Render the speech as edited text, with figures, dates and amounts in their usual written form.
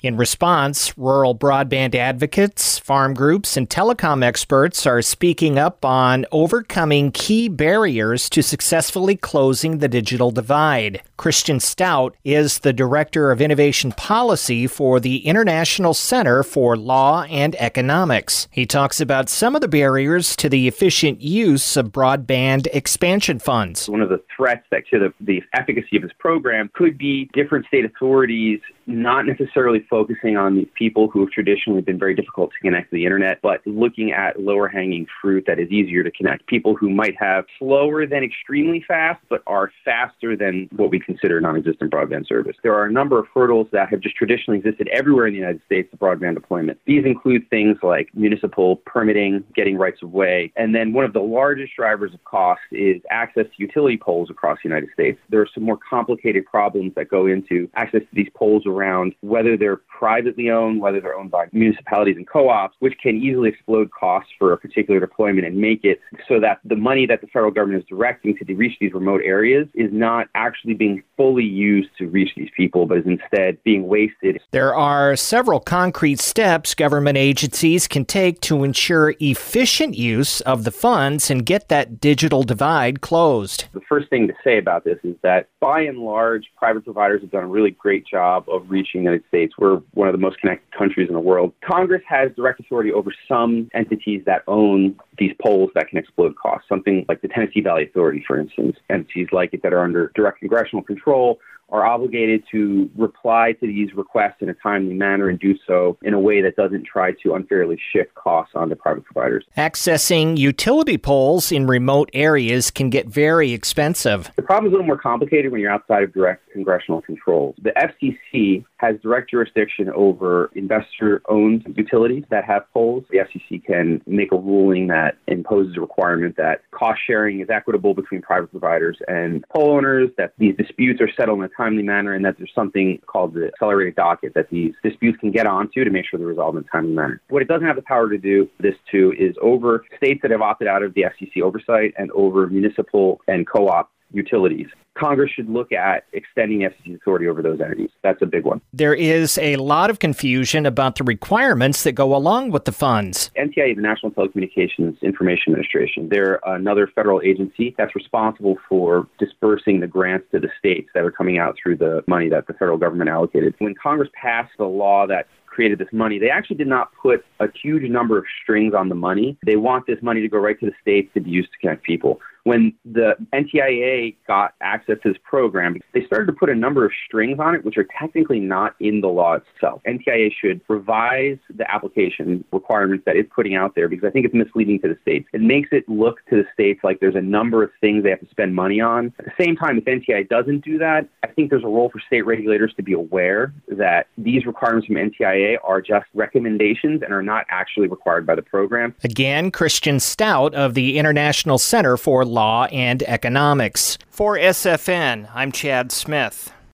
In response, rural broadband advocates, farm groups, and telecom experts are speaking up on overcoming key barriers to successfully closing the digital divide. Christian Stout is the Director of Innovation Policy for the International Center for Law and Economics. He talks about some of the barriers to the efficient use of broadband expansion funds. One of the threats to the efficacy of this program could be different state authorities not necessarily focusing on the people who have traditionally been very difficult to connect to the internet, but looking at lower-hanging fruit that is easier to connect. People who might have slower than extremely fast, but are faster than what we consider non-existent broadband service. There are a number of hurdles that have just traditionally existed everywhere in the United States to broadband deployment. These include things like municipal permitting, getting rights of way, and then one of the largest drivers of cost is access to utility poles across the United States. There are some more complicated problems that go into access to these poles around whether they're privately owned, whether they're owned by municipalities and co-ops, which can easily explode costs for a particular deployment and make it so that the money that the federal government is directing to reach these remote areas is not actually being fully used to reach these people, but is instead being wasted. There are several concrete steps government agencies can take to ensure efficient use of the funds and get that digital divide closed. The first thing to say about this is that, by and large, private providers have done a really great job of reaching the United States. We're one of the most connected countries in the world. Congress has direct authority over some entities that own these poles that can explode costs, something like the Tennessee Valley Authority, for instance. Entities like it that are under direct congressional control are obligated to reply to these requests in a timely manner and do so in a way that doesn't try to unfairly shift costs onto private providers. Accessing utility poles in remote areas can get very expensive. The problem is a little more complicated when you're outside of direct congressional control. The FCC has direct jurisdiction over investor-owned utilities that have poles. The FCC can make a ruling that imposes a requirement that cost sharing is equitable between private providers and pole owners, that these disputes are settled in a timely manner, and that there's something called the accelerated docket that these disputes can get onto to make sure they're resolved in a timely manner. What it doesn't have the power to do this to is over states that have opted out of the FCC oversight and over municipal and co-op utilities. Congress should look at extending the FCC's authority over those entities. That's a big one. There is a lot of confusion about the requirements that go along with the funds. NTIA, the National Telecommunications Information Administration, they're another federal agency that's responsible for dispersing the grants to the states that are coming out through the money that the federal government allocated. When Congress passed the law that created this money, they actually did not put a huge number of strings on the money. They want this money to go right to the states to be used to connect people. When the NTIA got access to this program, they started to put a number of strings on it, which are technically not in the law itself. NTIA should revise the application requirements that it's putting out there, because I think it's misleading to the states. It makes it look to the states like there's a number of things they have to spend money on. At the same time, if NTIA doesn't do that, I think there's a role for state regulators to be aware that these requirements from NTIA are just recommendations and are not actually required by the program. Again, Christian Stout of the International Center for Law and Economics. For SFN, I'm Chad Smith.